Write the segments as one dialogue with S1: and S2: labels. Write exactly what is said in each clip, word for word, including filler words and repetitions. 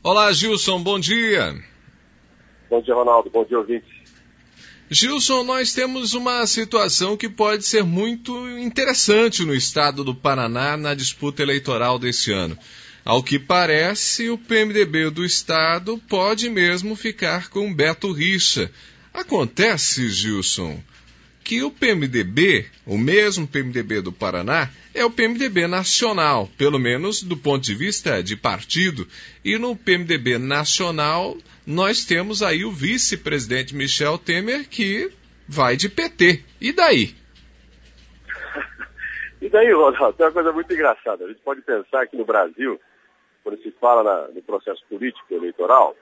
S1: Olá, Gilson, bom dia.
S2: Bom dia, Ronaldo. Bom dia, ouvinte.
S1: Gilson, nós temos uma situação que pode ser muito interessante no estado do Paraná na disputa eleitoral deste ano. Ao que parece, o P M D B do estado pode mesmo ficar com Beto Richa. Acontece, Gilson, que o P M D B, o mesmo P M D B do Paraná, é o P M D B nacional, pelo menos do ponto de vista de partido. E no P M D B nacional, nós temos aí o vice-presidente Michel Temer, que vai de P T. E daí?
S2: E daí, Ronaldo, tem uma coisa muito engraçada. A gente pode pensar que no Brasil, quando se fala na, no processo político eleitoral,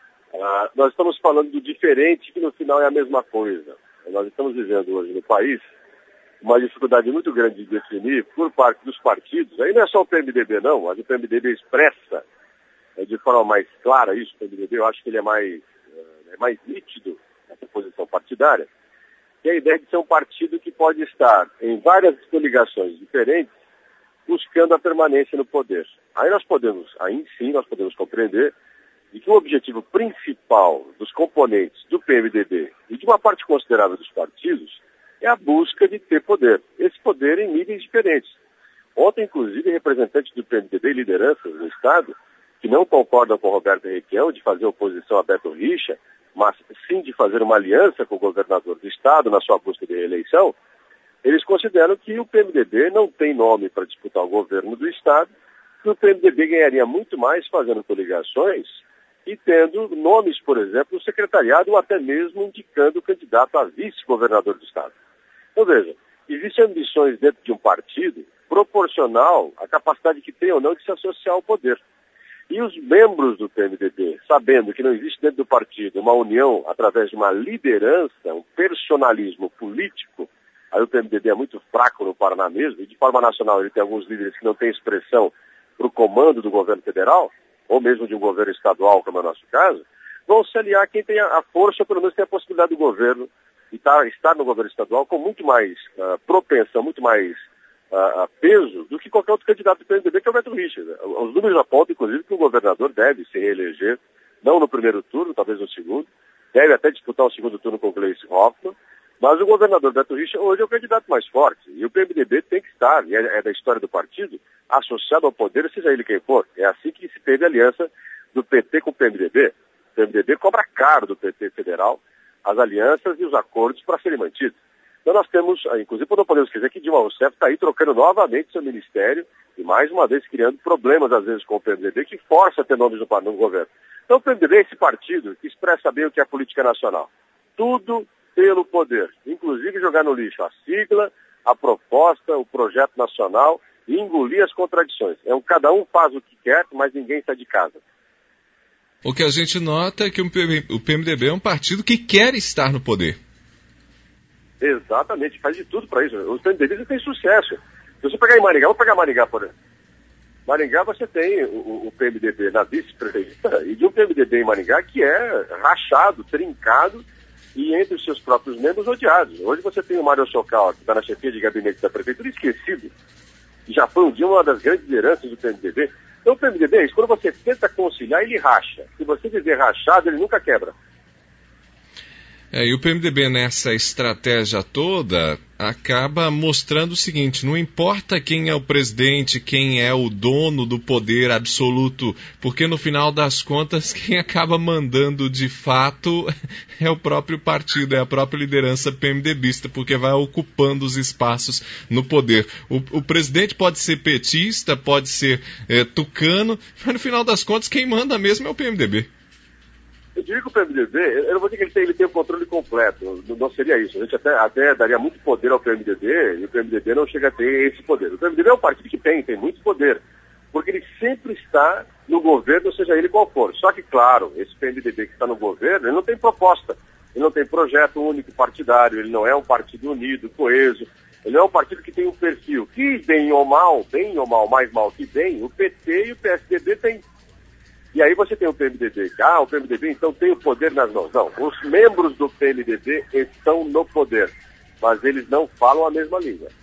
S2: uh, nós estamos falando do diferente, que no final é a mesma coisa. Nós estamos vivendo hoje no país uma dificuldade muito grande de definir por parte dos partidos. Aí não é só o P M D B não, mas o P M D B expressa é, de forma mais clara isso. O P M D B, eu acho que ele é mais, é mais nítido nessa posição partidária, que é a ideia de ser um partido que pode estar em várias coligações diferentes buscando a permanência no poder. Aí nós podemos, aí sim nós podemos compreender de que o objetivo principal dos componentes do P M D B e de uma parte considerável dos partidos é a busca de ter poder. Esse poder em níveis diferentes. Ontem, inclusive, representantes do P M D B e lideranças do Estado, que não concordam com Roberto Requião de fazer oposição a Beto Richa, mas sim de fazer uma aliança com o governador do Estado na sua busca de reeleição, eles consideram que o P M D B não tem nome para disputar o governo do Estado, que o P M D B ganharia muito mais fazendo coligações e tendo nomes, por exemplo, no secretariado ou até mesmo indicando o candidato a vice-governador do Estado. Então, veja, existem ambições dentro de um partido proporcional à capacidade que tem ou não de se associar ao poder. E os membros do P M D B, sabendo que não existe dentro do partido uma união através de uma liderança, um personalismo político, aí o P M D B é muito fraco no Paraná mesmo, e de forma nacional ele tem alguns líderes que não têm expressão para o comando do governo federal, ou mesmo de um governo estadual, como é o nosso caso, vão se aliar quem tem a força, pelo menos tem a possibilidade do governo, e tá, estar no governo estadual com muito mais uh, propensão, muito mais uh, uh, peso do que qualquer outro candidato do P M D B, que é o Beto Richa. Os números apontam, inclusive, que o governador deve se reeleger, não no primeiro turno, talvez no segundo, deve até disputar o segundo turno com o Gleisi Hoffmann, mas o governador Beto Richa hoje é o candidato mais forte, e o P M D B tem que estar, e é, é da história do partido, associado ao poder, seja ele quem for. É assim que se teve a aliança do P T com o P M D B. O P M D B cobra caro do P T federal as alianças e os acordos para serem mantidos. Então nós temos, inclusive não podemos esquecer que Dilma Rousseff está aí trocando novamente seu ministério e mais uma vez criando problemas às vezes com o P M D B que força a ter nomes no, no governo. Então o P M D B é esse partido que expressa bem o que é a política nacional. Tudo pelo poder, inclusive jogar no lixo a sigla, a proposta, o projeto nacional e engolir as contradições. É um, cada um faz o que quer, mas ninguém sai de casa.
S1: O que a gente nota é que o P M D B é um partido que quer estar no poder.
S2: Exatamente, faz de tudo para isso. Os PMDBistas têm sucesso. Se você pegar em Maringá, vou pegar Maringá, por exemplo. Maringá você tem o, o P M D B na vice-prefeitura e de um P M D B em Maringá que é rachado, trincado e entre os seus próprios membros odiados. Hoje você tem o Mário Socal, que está na chefia de gabinete da prefeitura, esquecido. Já foi um dia uma das grandes lideranças do P M D B. Então o P M D B é isso, quando você tenta conciliar, ele racha. Se você dizer rachado, ele nunca quebra.
S1: É, e o P M D B nessa estratégia toda acaba mostrando o seguinte, não importa quem é o presidente, quem é o dono do poder absoluto, porque no final das contas quem acaba mandando de fato é o próprio partido, é a própria liderança PMDBista, porque vai ocupando os espaços no poder. O, o presidente pode ser petista, pode ser é, tucano, mas no final das contas quem manda mesmo é o P M D B.
S2: Eu diria que o P M D B, eu não vou dizer que ele tem, ele tem o controle completo, não, não seria isso. A gente até, até daria muito poder ao P M D B e o P M D B não chega a ter esse poder. O P M D B é um partido que tem, tem muito poder, porque ele sempre está no governo, seja ele qual for. Só que, claro, esse P M D B que está no governo, ele não tem proposta, ele não tem projeto único partidário, ele não é um partido unido, coeso, ele é um partido que tem um perfil que, bem ou mal, bem ou mal, mais mal que bem, o P T e o P S D B têm. E aí você tem o P M D B, ah, o P M D B então tem o poder nas mãos. Não, os membros do P M D B estão no poder, mas eles não falam a mesma língua.